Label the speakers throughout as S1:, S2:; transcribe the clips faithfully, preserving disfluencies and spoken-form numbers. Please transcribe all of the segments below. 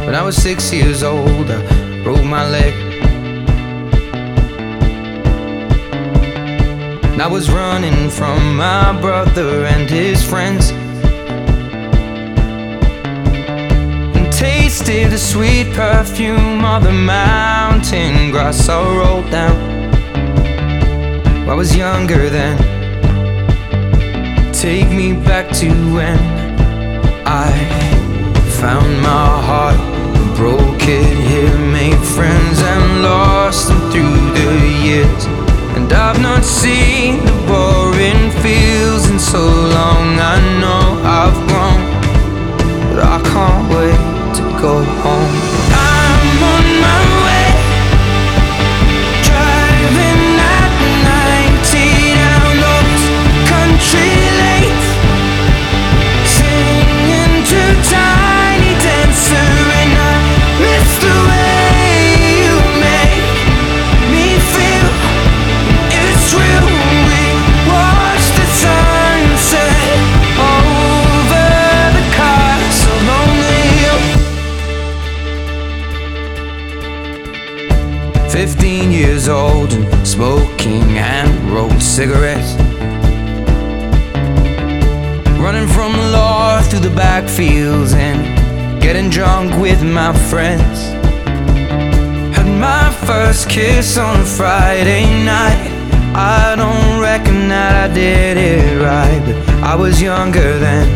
S1: When I was six years old, I broke my leg. And I was running from my brother and his friends, and tasted the sweet perfume of the mountain grass I rolled down. I was younger then. Take me back to when I found my heart, broke it here, made friends and lost them through the years. And I've not seen the boring fields in so long. I know I've grown, but I can't wait to go home. I'm on my way, driving at ninety down those country lanes, singing to Tiny Dancer, and I miss the way you make me feel. It's real. We watch the sunset over the castle on the hill. Fifteen years old and smoking hand-rolled cigarettes, running from the law through the backfields and getting drunk with my friends. Had my first kiss on a Friday night. I don't reckon that I did it right, but I was younger then.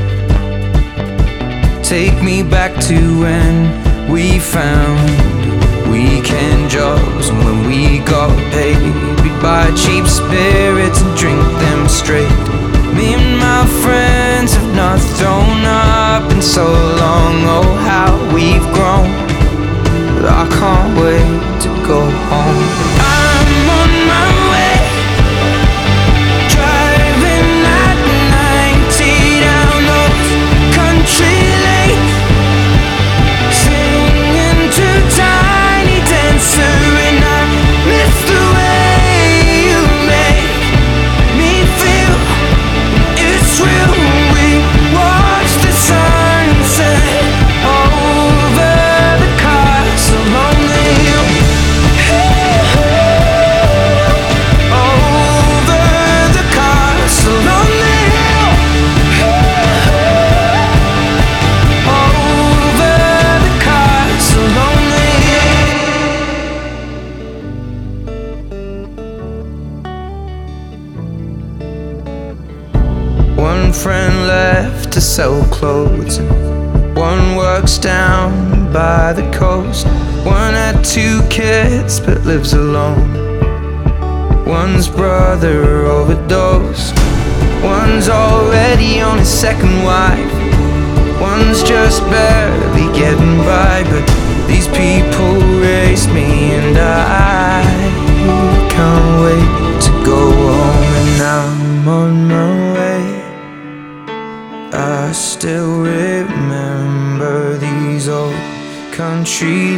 S1: Take me back to when we found weekend jobs, and when we got paid, we'd buy cheap spirits and drink them straight. Me and my friends have not thrown up in so long. Oh, how we've grown, but I can't wait to go home. I'm on my way, driving at ninety down those country lanes, singing to Tiny Dancer, and I miss the way you make me feel. It's real. We watch the sunset over the castle on the hill. Over the castle on the hill. Over the castle on the hill. One friend left to sell clothes, and one works down by the coast. One had two kids but lives alone. One's brother overdosed. One's already on his second wife. One's just barely getting by, but these people raised me, and I can't wait to go home. And I'm on my way. I still remember these old country